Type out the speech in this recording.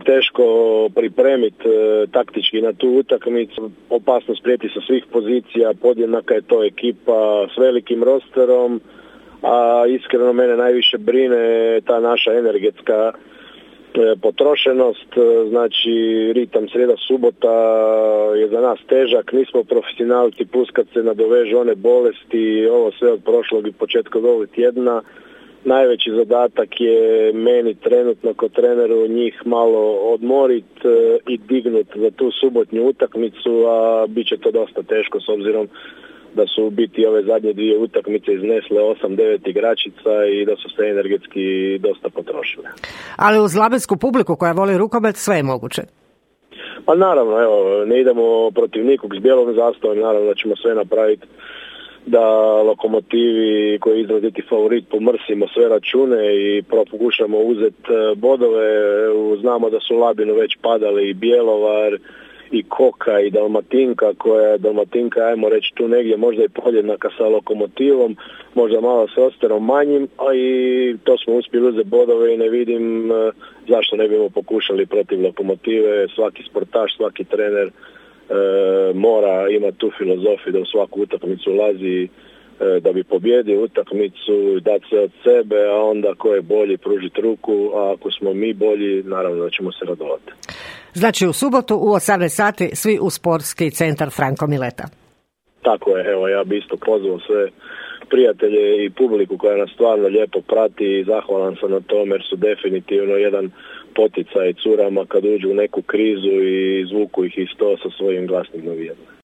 teško pripremiti taktički na tu utakmicu. Opasnost prijeti sa svih pozicija, podjednaka je to ekipa s velikim rosterom, a iskreno mene najviše brine ta naša energetska potrošenost, znači ritam srijeda subota je za nas težak, nismo profesionalci, plus kad se nadovežu one bolesti, ovo sve od prošlog i početka ovog tjedna. Najveći zadatak je meni trenutno kao treneru njih malo odmoriti i dignuti za tu subotnju utakmicu, a bit će to dosta teško s obzirom da su u biti ove zadnje dvije utakmice iznesle 8-9 igračica i da su se energetski dosta potrošile. Ali uz labensku publiku koja voli rukomet sve je moguće. Pa naravno, evo, ne idemo protiv nikog s bijelom zastavom, naravno da ćemo sve napraviti da Lokomotivi koji je izraziti favorit pomrsimo sve račune i pokušamo uzeti bodove. Znamo da su u Labinu već padali i Bjelovar i Koka i Dalmatinka, koja je Dalmatinka, ajmo reći tu negdje možda i podjednaka sa Lokomotivom, možda malo s rosterom manjim, a i to smo uspjeli uzeti bodove i ne vidim zašto ne bimo pokušali protiv Lokomotive. Svaki sportaš, svaki trener mora imati tu filozofiju da u svaku utakmicu ulazi da bi pobjedio utakmicu, dati sve od sebe, a onda ko je bolji pružiti ruku, a ako smo mi bolji, naravno da ćemo se radovati. Znači u subotu u 18 sati svi u sportski centar Franko Mileta. Tako je, evo ja bi isto pozvao sve prijatelje i publiku koja nas stvarno lijepo prati i zahvalan sam na tome jer su definitivno jedan poticaj curama kad uđu u neku krizu i izvuku ih iz to sa svojim glasnim navijanjem.